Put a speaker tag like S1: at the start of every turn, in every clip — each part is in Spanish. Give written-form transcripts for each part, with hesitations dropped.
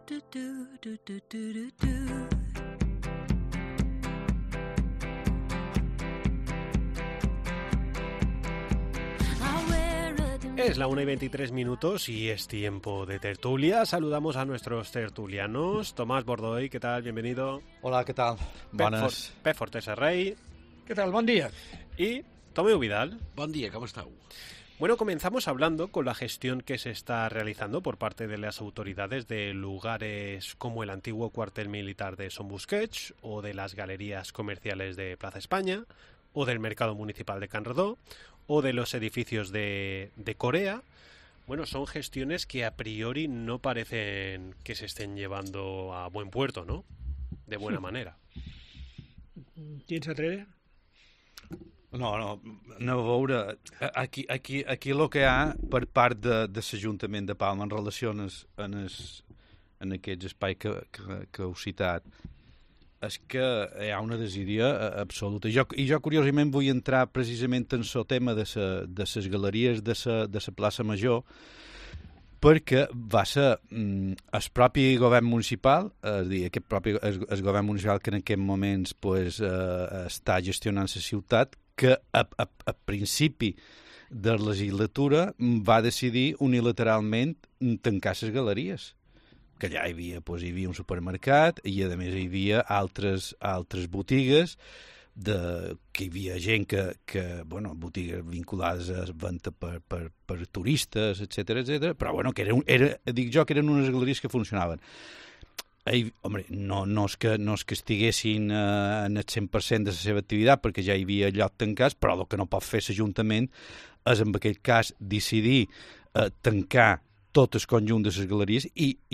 S1: Es la 1:23 y es tiempo de tertulia. Saludamos a nuestros tertulianos. Tomás Bordoy, ¿qué tal? Bienvenido.
S2: Hola, ¿qué tal? Bones.
S1: Pep Fortesa Rey.
S3: ¿Qué tal? Buen día.
S1: Y Tomeu Vidal.
S4: Buen día, ¿cómo está?
S1: Bueno, comenzamos hablando con la gestión que se está realizando por parte de las autoridades de lugares como el antiguo cuartel militar de Son Busquets o de las galerías comerciales de Plaza España o del mercado municipal de Can Redó o de los edificios de Corea. Bueno, son gestiones que a priori no parecen que se estén llevando a buen puerto, ¿no? De buena manera.
S3: ¿Quién se atreve?
S2: No, a veure, aquí el que hi ha per part de l'Ajuntament de Palma en relació en aquests espais que heu citat és que hi ha una desídia absoluta. I jo curiosament vull entrar precisament en el tema de les galeries de la plaça Major, perquè va ser el propi govern municipal, és a dir, el govern municipal que en aquests moments està gestionant la ciutat, que a principi de la legislatura va decidir unilateralment tancar les galeries, que allà hi havia un supermercat i a més hi havia altres botigues, que hi havia gent botigues vinculades a venda per turistes, etc, però que eren unes galeries que funcionaven. Home, no és que estiguessin en el 100% de la seva activitat, perquè ja hi havia llocs tancats, però el que no pot fer l'Ajuntament és, en aquell cas, decidir tancar tot el conjunt de les galeries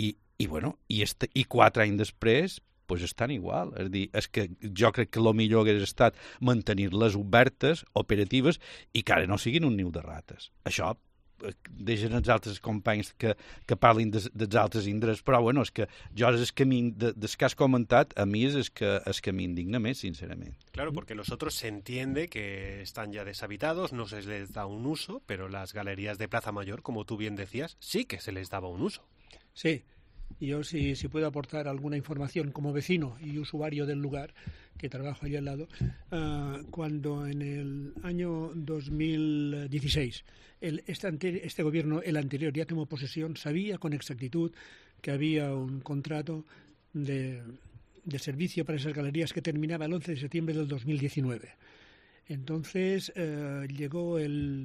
S2: i 4 anys després estan igual. És a dir, és que jo crec que el millor hagués estat mantenir-les obertes, operatives, i que ara no siguin un niu de rates. Això deixen els altres companys que parlin dels altres indrets, però és que jo és el camí des que has comentat, a mi és el que m'indigna més, sincerament.
S1: Claro, porque los otros se entiende que están ya deshabitados, no se les da un uso, pero las galerías de Plaza Mayor, como tú bien decías, sí que se les daba un uso.
S3: Sí. Yo si puedo aportar alguna información como vecino y usuario del lugar, que trabajo allí al lado, cuando en el año 2016 este gobierno, el anterior, ya tomó posesión, sabía con exactitud que había un contrato de servicio para esas galerías que terminaba el 11 de septiembre del 2019. Entonces llegó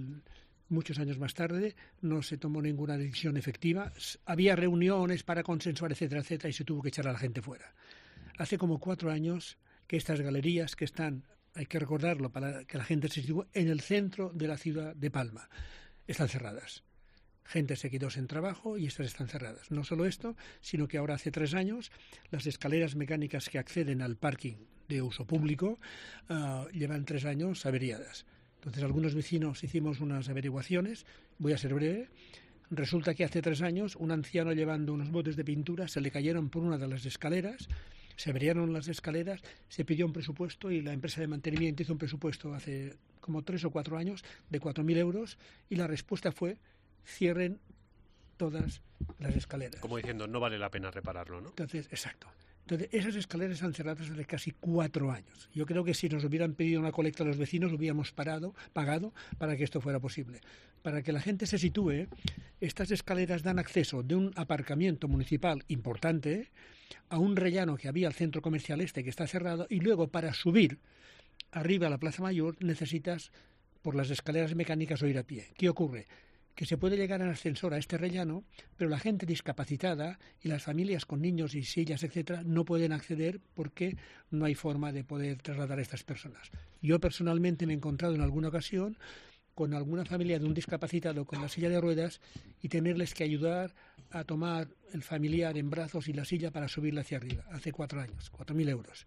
S3: muchos años más tarde, no se tomó ninguna decisión efectiva. Había reuniones para consensuar, etcétera, etcétera, y se tuvo que echar a la gente fuera. Hace como 4 años que estas galerías que están, hay que recordarlo para que la gente se sitúe, en el centro de la ciudad de Palma, están cerradas. Gente se quedó sin trabajo y estas están cerradas. No solo esto, sino que ahora hace 3 años las escaleras mecánicas que acceden al parking de uso público llevan 3 años averiadas. Entonces algunos vecinos hicimos unas averiguaciones, voy a ser breve. Resulta que hace 3 años un anciano llevando unos botes de pintura se le cayeron por una de las escaleras, se averiaron las escaleras, se pidió un presupuesto y la empresa de mantenimiento hizo un presupuesto hace como 3 o 4 años de 4.000 euros y la respuesta fue: cierren todas las escaleras. Como
S1: diciendo, no vale la pena repararlo, ¿no?
S3: Entonces, exacto. Entonces, esas escaleras están cerradas hace casi 4 años. Yo creo que si nos hubieran pedido una colecta a los vecinos, hubiéramos pagado para que esto fuera posible. Para que la gente se sitúe, estas escaleras dan acceso de un aparcamiento municipal importante a un rellano que había al centro comercial que está cerrado, y luego para subir arriba a la Plaza Mayor necesitas por las escaleras mecánicas o ir a pie. ¿Qué ocurre? Que se puede llegar en ascensor a este rellano, pero la gente discapacitada y las familias con niños y sillas, etcétera, no pueden acceder porque no hay forma de poder trasladar a estas personas. Yo personalmente me he encontrado en alguna ocasión con alguna familia de un discapacitado con la silla de ruedas y tenerles que ayudar a tomar el familiar en brazos y la silla para subirla hacia arriba, hace 4 años, 4.000 euros.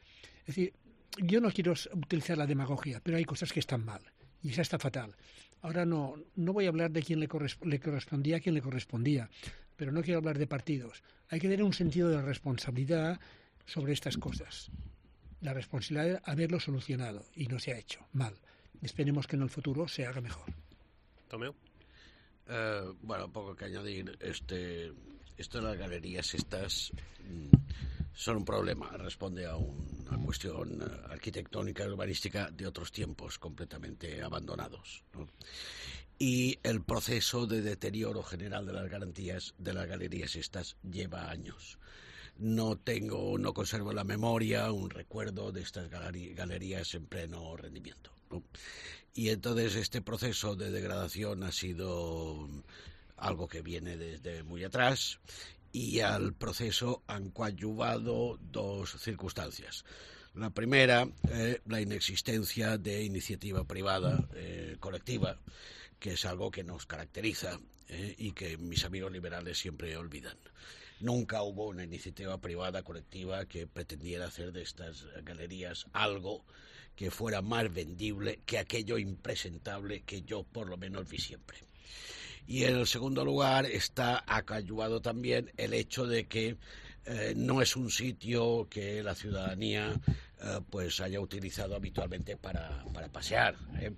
S3: Es decir, yo no quiero utilizar la demagogia, pero hay cosas que están mal y esa está fatal. Ahora no voy a hablar de quién le correspondía a quién le correspondía, pero no quiero hablar de partidos. Hay que tener un sentido de responsabilidad sobre estas cosas. La responsabilidad de haberlo solucionado y no se ha hecho mal. Esperemos que en el futuro se haga mejor.
S1: Tomeu.
S4: Bueno, poco que añadir. esto de las galerías estas son un problema, responde a una cuestión arquitectónica y urbanística de otros tiempos completamente abandonados, ¿no? Y el proceso de deterioro general de las garantías de las galerías estas lleva años. No conservo en la memoria un recuerdo de estas galerías en pleno rendimiento, ¿no? Y entonces este proceso de degradación ha sido algo que viene desde muy atrás, y al proceso han coadyuvado dos circunstancias. La primera, la inexistencia de iniciativa privada colectiva, que es algo que nos caracteriza y que mis amigos liberales siempre olvidan. Nunca hubo una iniciativa privada colectiva que pretendiera hacer de estas galerías algo que fuera más vendible que aquello impresentable que yo por lo menos vi siempre. Y en el segundo lugar está acalyuado también el hecho de que no es un sitio que la ciudadanía pues haya utilizado habitualmente para pasear.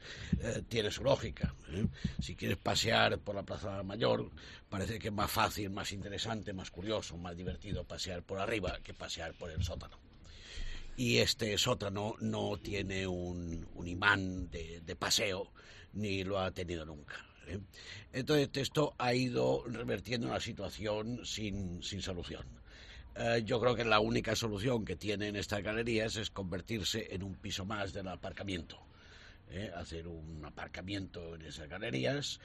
S4: Tiene su lógica. Si quieres pasear por la Plaza Mayor, parece que es más fácil, más interesante, más curioso, más divertido pasear por arriba que pasear por el sótano. Y este sótano no tiene un imán de paseo, ni lo ha tenido nunca. Entonces esto ha ido revertiendo una situación sin solución. Yo creo que la única solución que tienen estas galerías es convertirse en un piso más del aparcamiento, hacer un aparcamiento en esas galerías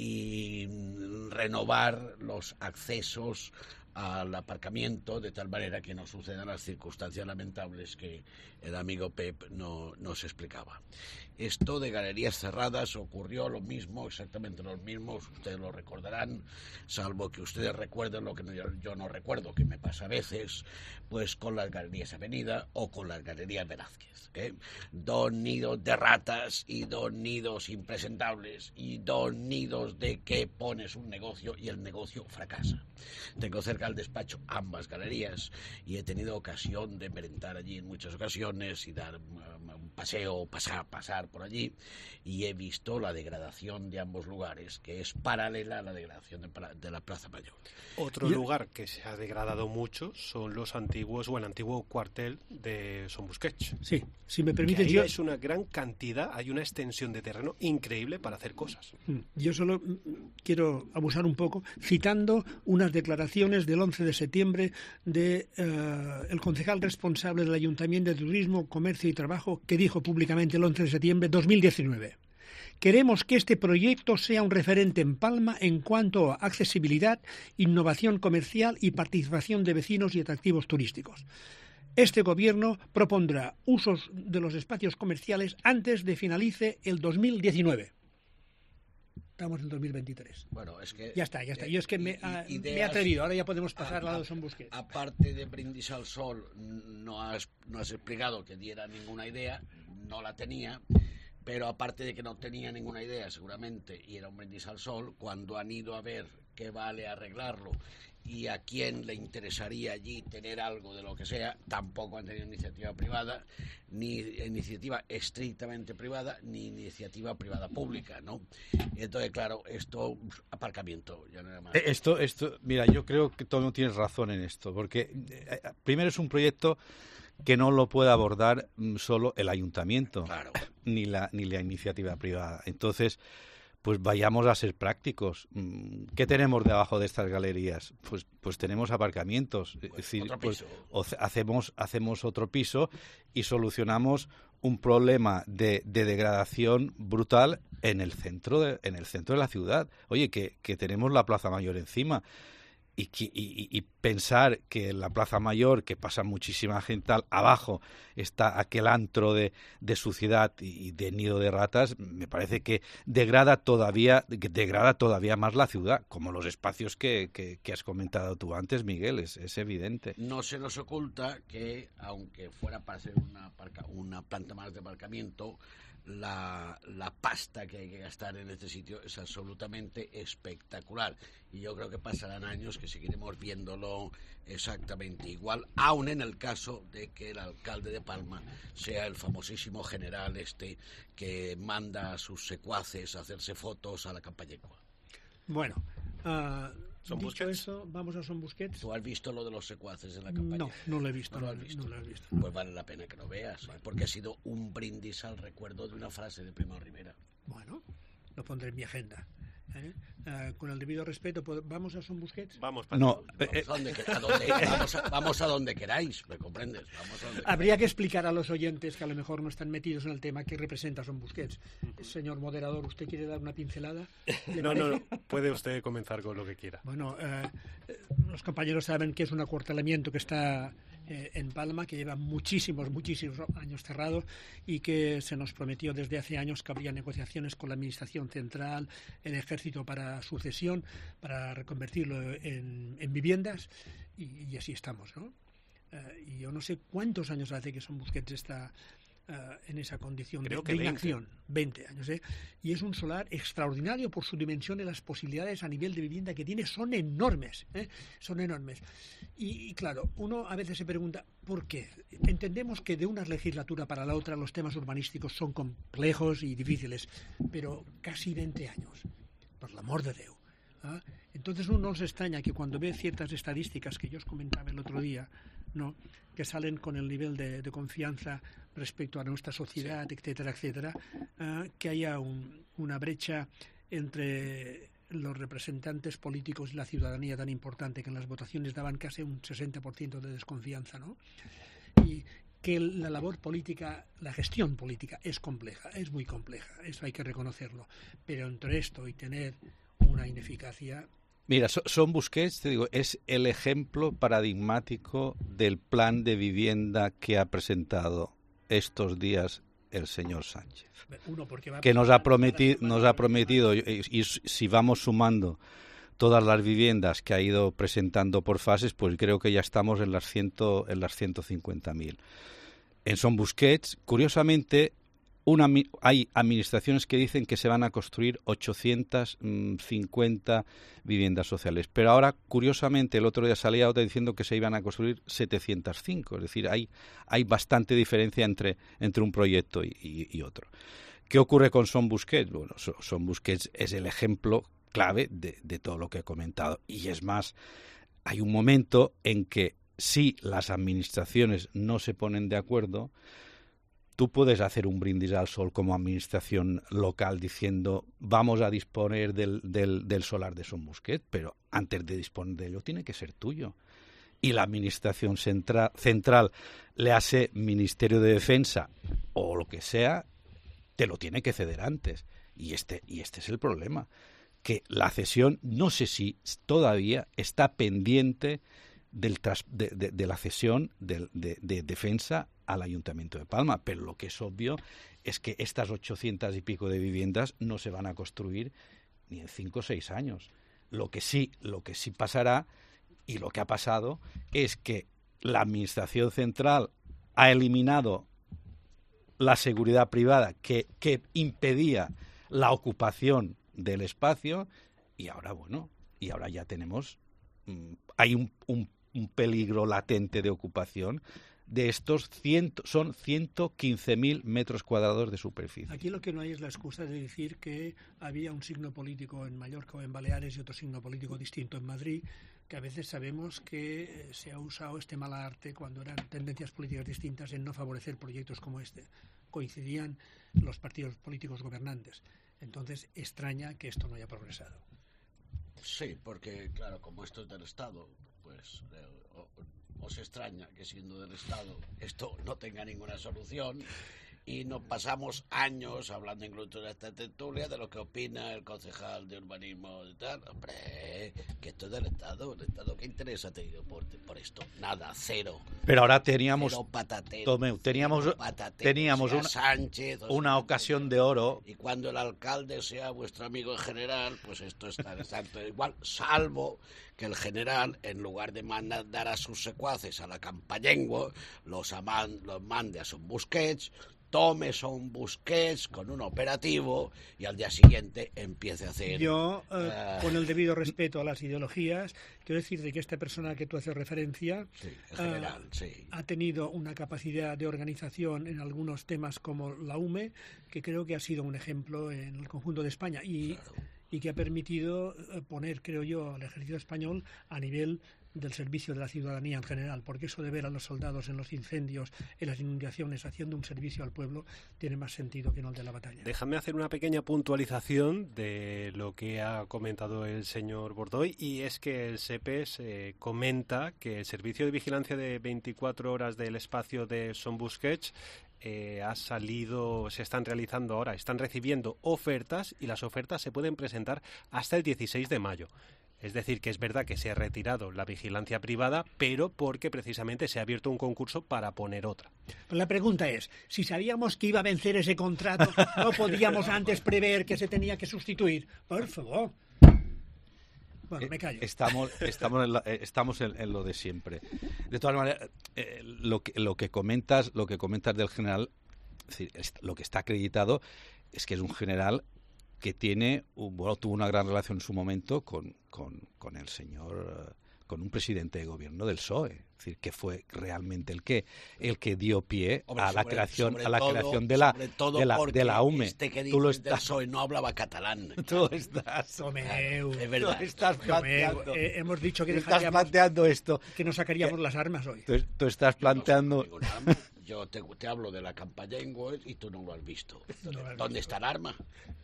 S4: y renovar los accesos al aparcamiento de tal manera que no sucedan las circunstancias lamentables que el amigo Pep nos explicaba. Esto de galerías cerradas ocurrió exactamente lo mismo, ustedes lo recordarán, salvo que ustedes recuerden lo que yo no recuerdo, que me pasa a veces, pues con las galerías Avenida o con las galerías Velázquez. Dos nidos de ratas y dos nidos impresentables y dos nidos de que pones un negocio y el negocio fracasa. Tengo cerca al despacho ambas galerías y he tenido ocasión de merendar allí en muchas ocasiones y dar un paseo, pasar por allí, y he visto la degradación de ambos lugares, que es paralela a la degradación de la Plaza Mayor.
S1: Otro lugar que se ha degradado mucho son el antiguo cuartel de Son Busquets.
S3: Sí, si me permites,
S1: ahí es una gran cantidad, hay una extensión de terreno increíble para hacer cosas.
S3: Yo solo quiero abusar un poco citando unas declaraciones del 11 de septiembre de el concejal responsable del Ayuntamiento de Turismo, Comercio y Trabajo, que dijo públicamente el 11 de septiembre de 2019. Queremos que este proyecto sea un referente en Palma en cuanto a accesibilidad, innovación comercial y participación de vecinos y atractivos turísticos. Este gobierno propondrá usos de los espacios comerciales antes de finalice el 2019. Estamos en 2023.
S4: Bueno, es que...
S3: Ya está. Yo es que me he atrevido. Ahora ya podemos pasar al lado de Son Busquets.
S4: Aparte de brindis al sol, no has explicado que diera ninguna idea, no la tenía, pero aparte de que no tenía ninguna idea, seguramente, y era un brindis al sol, cuando han ido a ver qué vale arreglarlo y a quién le interesaría allí tener algo de lo que sea, tampoco han tenido iniciativa privada, ni iniciativa estrictamente privada, ni iniciativa privada pública, ¿no? Y entonces, claro, esto, aparcamiento, ya nada más.
S2: Esto, mira, yo creo que tú no tienes razón en esto, porque primero es un proyecto que no lo puede abordar solo el ayuntamiento,
S4: claro,
S2: ni la iniciativa privada. Entonces, pues vayamos a ser prácticos. ¿Qué tenemos debajo de estas galerías? Pues tenemos aparcamientos. Es decir, pues hacemos otro piso y solucionamos un problema de degradación brutal en el centro de la ciudad. Oye, que tenemos la Plaza Mayor encima. Y pensar que en la Plaza Mayor, que pasa muchísima gente abajo, está aquel antro de suciedad y de nido de ratas, me parece que degrada todavía más la ciudad, como los espacios que has comentado tú antes, Miguel, es evidente.
S4: No se nos oculta que, aunque fuera para ser una planta más de aparcamiento, la pasta que hay que gastar en este sitio es absolutamente espectacular, y yo creo que pasarán años que seguiremos viéndolo exactamente igual, aun en el caso de que el alcalde de Palma sea el famosísimo general que manda a sus secuaces a hacerse fotos a la Campañecua.
S3: Bueno,
S1: Son
S3: Dicho
S1: Busquets.
S3: eso, vamos a Son Busquets.
S4: ¿Tú has visto lo de los secuaces en la campaña?
S3: No lo he visto.
S4: ¿No lo has visto?
S3: No lo he visto.
S4: Pues vale la pena que lo veas, porque ha sido un brindis al recuerdo de una frase de Primo Rivera.
S3: Bueno, lo pondré en mi agenda. Con el debido respeto, ¿vamos a Son Busquets?
S1: Vamos para
S2: No,
S4: Vamos a donde queráis, ¿me comprendes? Vamos a donde
S3: Habría que explicar a los oyentes que a lo mejor no están metidos en el tema qué representa Son Busquets. Señor moderador, ¿usted quiere dar una pincelada?
S1: No, puede usted comenzar con lo que quiera.
S3: Bueno, los compañeros saben que es un acuartelamiento que está en Palma, que lleva muchísimos años cerrado y que se nos prometió desde hace años que habría negociaciones con la Administración Central, el Ejército para sucesión, para reconvertirlo en viviendas y así estamos, ¿no? Y yo no sé cuántos años hace que Son Busquets está en esa condición
S1: Creo
S3: de
S1: que 20.
S3: inacción. 20 años, ¿eh? Y es un solar extraordinario por su dimensión y las posibilidades a nivel de vivienda que tiene son enormes, ¿eh? Son enormes. Y claro, uno a veces se pregunta, ¿por qué? Entendemos que de una legislatura para la otra los temas urbanísticos son complejos y difíciles, pero casi 20 años, por el amor de Déu. ¿Ah? Entonces uno no se extraña que cuando ve ciertas estadísticas que yo os comentaba el otro día, ¿no?, que salen con el nivel de confianza respecto a nuestra sociedad, sí, etcétera, etcétera, que haya una brecha entre los representantes políticos y la ciudadanía tan importante que en las votaciones daban casi un 60% de desconfianza, ¿no? Y que la labor política, la gestión política es compleja, es muy compleja, eso hay que reconocerlo, pero entre esto y tener una ineficacia...
S2: Mira, Son Busquets, te digo, es el ejemplo paradigmático del plan de vivienda que ha presentado estos días el señor Sánchez. Que nos ha prometido, y si vamos sumando todas las viviendas que ha ido presentando por fases, pues creo que ya estamos en las 150.000. En Son Busquets, curiosamente, hay administraciones que dicen que se van a construir 850 viviendas sociales, pero ahora, curiosamente, el otro día salía otra diciendo que se iban a construir 705, es decir, hay bastante diferencia entre un proyecto y otro. ¿Qué ocurre con Son Busquets? Bueno, Son Busquets es el ejemplo clave de todo lo que he comentado, y es más, hay un momento en que si las administraciones no se ponen de acuerdo, tú puedes hacer un brindis al sol como administración local diciendo vamos a disponer del solar de Son Busquets, pero antes de disponer de ello tiene que ser tuyo. Y la administración central le hace Ministerio de Defensa o lo que sea, te lo tiene que ceder antes. Y este es el problema, que la cesión, no sé si todavía está pendiente de la cesión de defensa al Ayuntamiento de Palma, pero lo que es obvio es que estas 800 y pico de viviendas no se van a construir ni en 5 o 6 años. Lo que sí pasará, y lo que ha pasado, es que la Administración Central ha eliminado la seguridad privada que impedía la ocupación del espacio, y ahora ya tenemos, hay un peligro latente de ocupación de estos son 115.000 metros cuadrados de superficie.
S3: Aquí lo que no hay es la excusa de decir que había un signo político en Mallorca o en Baleares y otro signo político distinto en Madrid, que a veces sabemos que se ha usado este mal arte cuando eran tendencias políticas distintas en no favorecer proyectos como este. Coincidían los partidos políticos gobernantes. Entonces, extraña que esto no haya progresado.
S4: Sí, porque, claro, como esto es del Estado, pues os extraña que siendo del Estado esto no tenga ninguna solución y nos pasamos años hablando incluso de esta tertulia de lo que opina el concejal de urbanismo y tal. Hombre, que esto es del Estado. ¿El Estado qué interés ha tenido por esto? Nada, cero.
S2: Pero ahora teníamos una ocasión de oro.
S4: Y cuando el alcalde sea vuestro amigo en general, pues esto está exacto igual, salvo que el general, en lugar de mandar a sus secuaces a la Campallengo, los mande a Son Busquets, tome Son Busquets con un operativo y al día siguiente empiece a hacer...
S3: Yo, con el debido respeto a las ideologías, quiero decirte que esta persona que tú haces referencia
S4: general, sí,
S3: ha tenido una capacidad de organización en algunos temas como la UME, que creo que ha sido un ejemplo en el conjunto de España. Y y que ha permitido poner, creo yo, al ejército español a nivel del servicio de la ciudadanía en general, porque eso de ver a los soldados en los incendios, en las inundaciones, haciendo un servicio al pueblo, tiene más sentido que no el de la batalla.
S1: Déjame hacer una pequeña puntualización de lo que ha comentado el señor Bordoy, y es que el SEPES comenta que el servicio de vigilancia de 24 horas del espacio de Son Busquets se están realizando ahora, están recibiendo ofertas, y las ofertas se pueden presentar hasta el 16 de mayo. Es decir, que es verdad que se ha retirado la vigilancia privada, pero porque precisamente se ha abierto un concurso para poner otra.
S3: La pregunta es, si sabíamos que iba a vencer ese contrato, ¿no podíamos antes prever que se tenía que sustituir? Por favor. Bueno, me callo.
S2: Estamos en lo de siempre. De todas maneras, lo que comentas del general, es decir, lo que está acreditado es que es un general que tuvo una gran relación en su momento con el señor, con un presidente de gobierno del PSOE, es decir, que fue realmente el que dio pie a la creación de la UME.
S4: Este que dice del PSOE no hablaba catalán.
S2: Tú estás,
S4: es verdad.
S3: Hemos dicho que
S2: estás planteando esto,
S3: que nos sacaríamos las armas hoy.
S2: Tú estás planteando.
S4: Yo te hablo de la campaña en Goes y tú no lo has visto. ¿Dónde está el arma?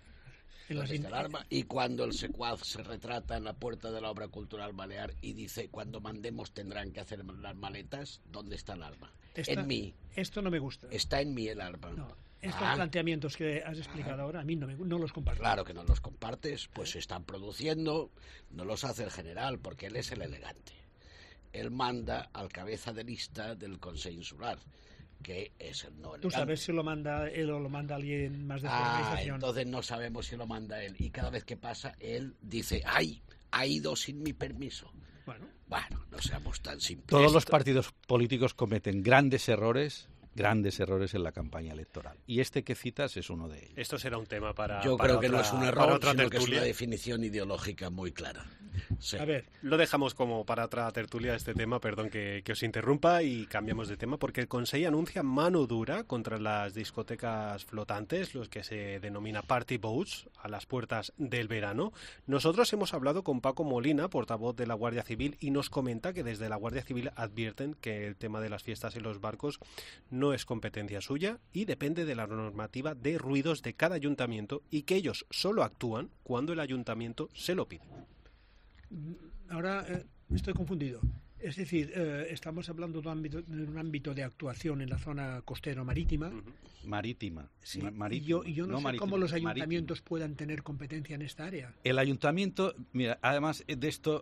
S4: Y cuando el secuaz se retrata en la puerta de la Obra Cultural Balear y dice, cuando mandemos tendrán que hacer las maletas, ¿dónde está el arma? En mí.
S3: Esto no me gusta.
S4: Está en mí el arma.
S3: No, estos planteamientos que has explicado ahora, a mí no los comparto.
S4: Claro que no los compartes, pues se están produciendo, no los hace el general, porque él es el elegante. Él manda al cabeza de lista del Consejo Insular, que es el no elegante.
S3: ¿Tú sabes si lo manda él o lo manda alguien más de su organización?
S4: Entonces no sabemos si lo manda él. Y cada vez que pasa, él dice, ¡ay! Ha ido sin mi permiso. Bueno, no seamos tan simples.
S2: Todos los partidos políticos cometen grandes errores en la campaña electoral. Y este que citas es uno de ellos.
S1: Esto será un tema para
S4: Yo creo que no es un error, sino que es
S1: tertulia.
S4: una definición ideológica muy clara. Sí.
S3: A ver.
S1: Lo dejamos como para otra tertulia este tema, perdón que os interrumpa, y cambiamos de tema, porque el Consell anuncia mano dura contra las discotecas flotantes, los que se denomina party boats, a las puertas del verano. Nosotros hemos hablado con Paco Molina, portavoz de la Guardia Civil, y nos comenta que desde la Guardia Civil advierten que el tema de las fiestas en los barcos no es competencia suya y depende de la normativa de ruidos de cada ayuntamiento, y que ellos solo actúan cuando el ayuntamiento se lo pide.
S3: Ahora estoy confundido. Es decir, estamos hablando de un ámbito de actuación en la zona costero-marítima.
S2: Marítima.
S3: Sí, y yo no sé marítima, cómo los ayuntamientos puedan tener competencia en esta área.
S2: El ayuntamiento, mira, además de esto,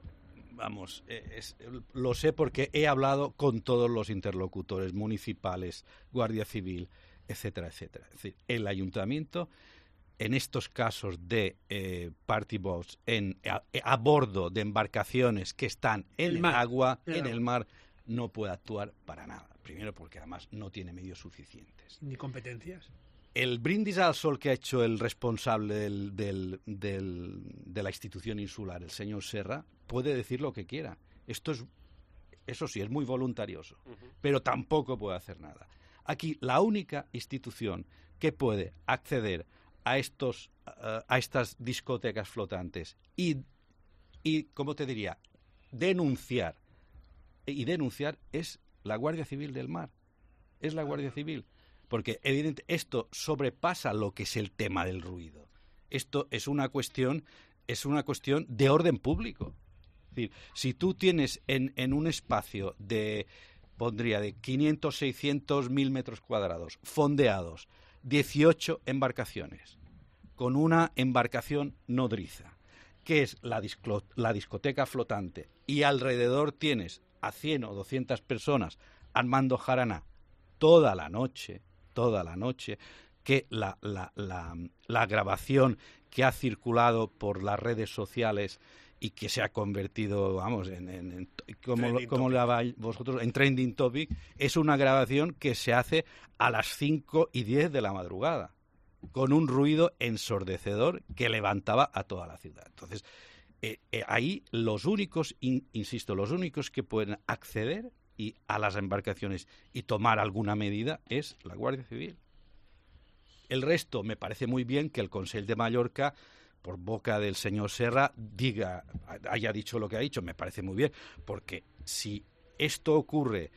S2: lo sé porque he hablado con todos los interlocutores municipales, Guardia Civil, etcétera, etcétera. Es decir, el ayuntamiento, en estos casos de party boats a bordo de embarcaciones que están en el agua, en el mar, no puede actuar para nada. Primero porque además no tiene medios suficientes.
S3: Ni competencias.
S2: El brindis al sol que ha hecho el responsable de la institución insular, el señor Serra, puede decir lo que quiera. Eso sí, es muy voluntarioso, pero tampoco puede hacer nada. Aquí la única institución que puede acceder a estas discotecas flotantes y ¿cómo te diría? denunciar es la Guardia Civil del Mar. Es la Guardia Civil. Porque, evidentemente, esto sobrepasa lo que es el tema del ruido. Esto es una cuestión de orden público. Es decir, si tú tienes en un espacio de 500, 600, 1000 metros cuadrados, fondeados, 18 embarcaciones, con una embarcación nodriza, que es la discoteca flotante, y alrededor tienes a 100 o 200 personas armando jarana toda la noche, que la grabación que ha circulado por las redes sociales y que se ha convertido, en como le llamáis vosotros, en trending topic, es una grabación que se hace a las 5:10 de la madrugada, con un ruido ensordecedor que levantaba a toda la ciudad. Entonces, ahí los únicos que pueden acceder a las embarcaciones y tomar alguna medida es la Guardia Civil. El resto, me parece muy bien que el Consell de Mallorca por boca del señor Serra haya dicho lo que ha dicho, me parece muy bien, porque si esto ocurre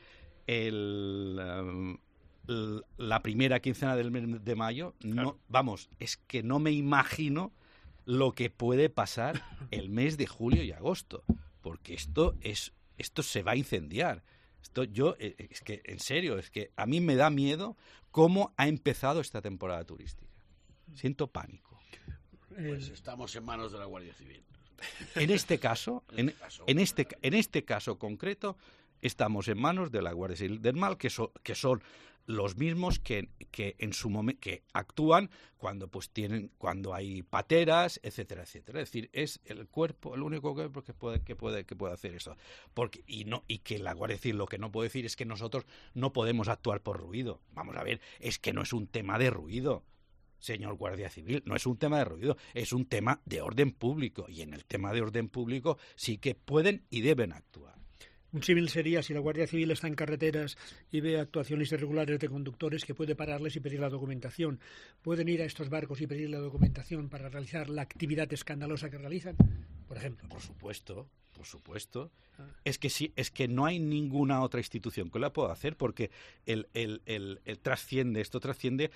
S2: la primera quincena del mes de mayo, claro. Es que no me imagino lo que puede pasar el mes de julio y agosto, porque esto se va a incendiar. Es que, en serio, es que a mí me da miedo cómo ha empezado esta temporada turística. Siento pánico.
S4: Pues estamos en manos de la Guardia Civil.
S2: En este caso, en este caso concreto, estamos en manos de la Guardia Civil del Mal, que son los mismos que en su momento que actúan cuando hay pateras, etcétera, etcétera. Es decir, es el único cuerpo que puede hacer eso. Y que la Guardia Civil lo que no puede decir es que nosotros no podemos actuar por ruido. Vamos a ver, es que no es un tema de ruido. Señor Guardia Civil, no es un tema de ruido, es un tema de orden público, y en el tema de orden público sí que pueden y deben actuar.
S3: Un símil sería si la Guardia Civil está en carreteras y ve actuaciones irregulares de conductores, que puede pararles y pedir la documentación. ¿Pueden ir a estos barcos y pedir la documentación para realizar la actividad escandalosa que realizan, por ejemplo?
S2: Por supuesto. Es que sí, es que no hay ninguna otra institución que la pueda hacer, porque esto trasciende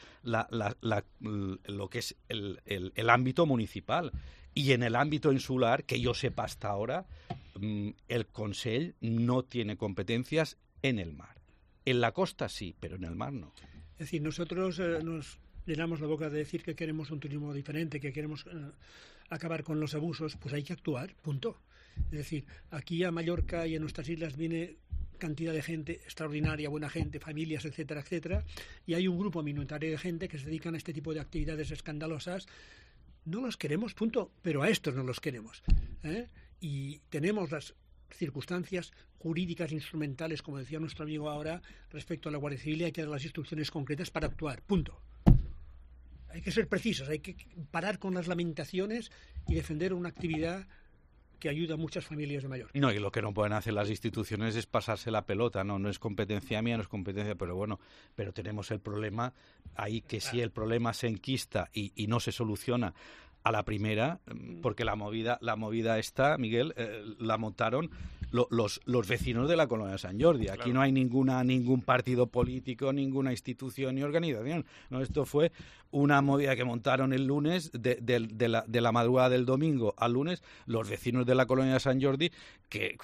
S2: lo que es el ámbito municipal. Y en el ámbito insular, que yo sepa hasta ahora, el Consell no tiene competencias en el mar. En la costa sí, pero en el mar no.
S3: Es decir, nosotros nos llenamos la boca de decir que queremos un turismo diferente, que queremos acabar con los abusos. Pues hay que actuar, punto. Es decir, aquí a Mallorca y a nuestras islas viene cantidad de gente extraordinaria, buena gente, familias, etcétera, etcétera, y hay un grupo minoritario de gente que se dedican a este tipo de actividades escandalosas. No los queremos, punto, pero a estos no los queremos, ¿eh? Y tenemos las circunstancias jurídicas instrumentales, como decía nuestro amigo ahora, respecto a la Guardia Civil, hay que dar las instrucciones concretas para actuar, punto. Hay que ser precisos, hay que parar con las lamentaciones y defender una actividad que ayuda a muchas familias de Mallorca.
S2: No, y lo que no pueden hacer las instituciones es pasarse la pelota, no es competencia mía, no es competencia, pero tenemos el problema ahí, que si el problema se enquista y no se soluciona a la primera, porque la movida esta, Miguel, la montaron los vecinos de la Colonia de Sant Jordi. Aquí no hay ningún partido político, ninguna institución ni organización. No, esto fue una movida que montaron el lunes, de la madrugada del domingo al lunes, los vecinos de la Colonia de Sant Jordi, que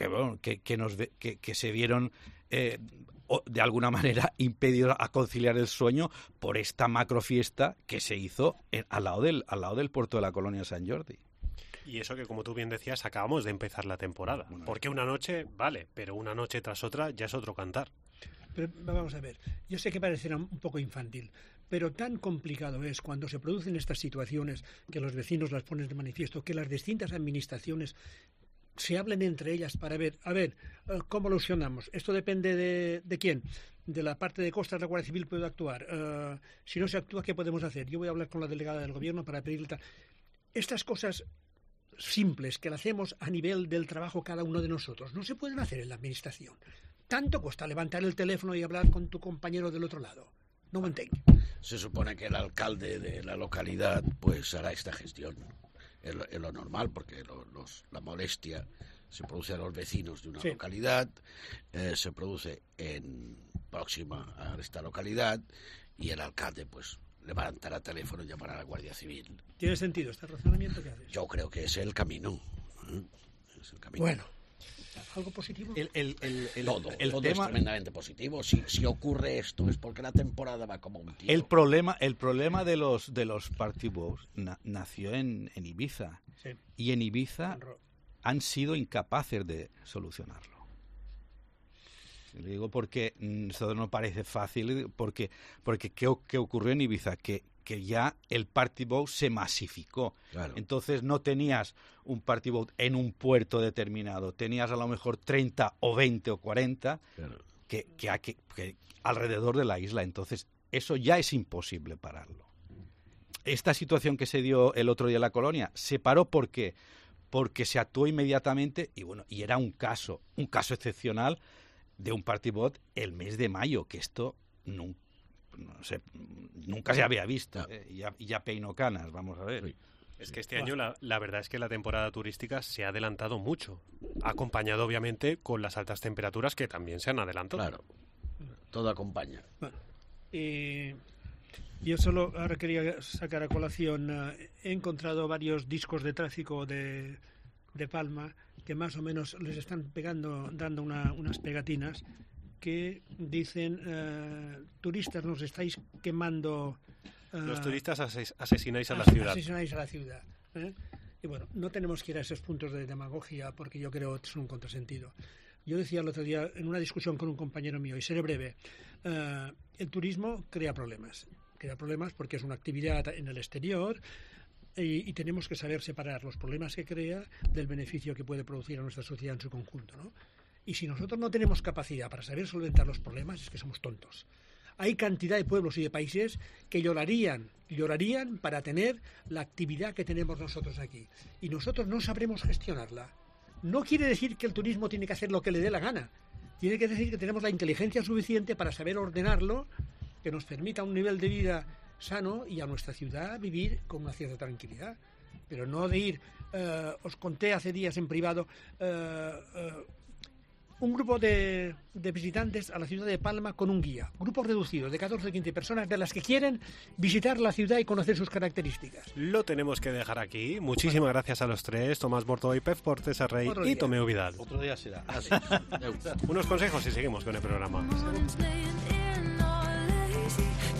S2: se vieron de alguna manera impedidos a conciliar el sueño por esta macrofiesta que se hizo al lado del puerto de la Colonia de Sant Jordi.
S1: Y eso que, como tú bien decías, acabamos de empezar la temporada. Bueno, porque una noche, vale, pero una noche tras otra ya es otro cantar.
S3: Pero vamos a ver, yo sé que parecerá un poco infantil, pero tan complicado es cuando se producen estas situaciones, que los vecinos las ponen de manifiesto, que las distintas administraciones se hablen entre ellas para ver, ¿cómo lo solucionamos? Esto depende de quién. De la parte de costas la Guardia Civil puede actuar. Si no se actúa, ¿qué podemos hacer? Yo voy a hablar con la delegada del gobierno para pedirle tal. Estas cosas simples que las hacemos a nivel del trabajo cada uno de nosotros no se pueden hacer en la administración. Tanto cuesta levantar el teléfono y hablar con tu compañero del otro lado. No me entiendo.
S4: Se supone que el alcalde de la localidad pues hará esta gestión. Es lo normal, porque la molestia se produce a los vecinos de una localidad, se produce próxima a esta localidad, y el alcalde pues levantará teléfono y llamará a la Guardia Civil.
S3: ¿Tiene sentido este razonamiento que haces?
S4: Yo creo que es el camino. Es el camino.
S3: Bueno, ¿algo positivo?
S4: Todo es tremendamente positivo. Si ocurre esto es porque la temporada va como un tiro.
S2: El problema de los party boats nació en Ibiza. Sí. Y en Ibiza han sido incapaces de solucionarlo. Le digo porque eso no parece fácil, porque ¿qué ocurrió en Ibiza? Que ya el party boat se masificó. Claro. Entonces no tenías un party boat en un puerto determinado, tenías a lo mejor 30 o 20 o 40 claro. que alrededor de la isla. Entonces eso ya es imposible pararlo. Esta situación que se dio el otro día en la Colonia se paró porque se actuó inmediatamente y era un caso excepcional de un party boat el mes de mayo, que esto nunca se había visto. Y ya peino canas, vamos a ver.
S1: Es que este año la verdad es que la temporada turística se ha adelantado mucho, acompañado obviamente con las altas temperaturas que también se han adelantado.
S4: Claro, todo acompaña.
S3: Bueno, yo solo ahora quería sacar a colación, he encontrado varios discos de tráfico de Palma que más o menos les están dando unas pegatinas que dicen, turistas, nos estáis quemando.
S1: Los turistas asesináis a la ciudad.
S3: Asesináis a la ciudad. Y bueno, no tenemos que ir a esos puntos de demagogia porque yo creo que es un contrasentido. Yo decía el otro día en una discusión con un compañero mío, y seré breve, el turismo crea problemas porque es una actividad en el exterior y tenemos que saber separar los problemas que crea del beneficio que puede producir a nuestra sociedad en su conjunto, ¿no? Y si nosotros no tenemos capacidad para saber solventar los problemas, es que somos tontos. Hay cantidad de pueblos y de países que llorarían para tener la actividad que tenemos nosotros aquí. Y nosotros no sabremos gestionarla. No quiere decir que el turismo tiene que hacer lo que le dé la gana. Tiene que decir que tenemos la inteligencia suficiente para saber ordenarlo, que nos permita un nivel de vida sano y a nuestra ciudad vivir con una cierta tranquilidad. Pero no de ir, os conté hace días en privado, un grupo de visitantes a la ciudad de Palma con un guía, grupos reducidos de 14 o 15 personas de las que quieren visitar la ciudad y conocer sus características.
S1: Lo tenemos que dejar aquí. Muchísimas gracias a los tres, Tomás Bordo y Pep Portes Rey y Tomeu Vidal.
S2: Otro día será.
S1: Unos consejos y seguimos con el programa.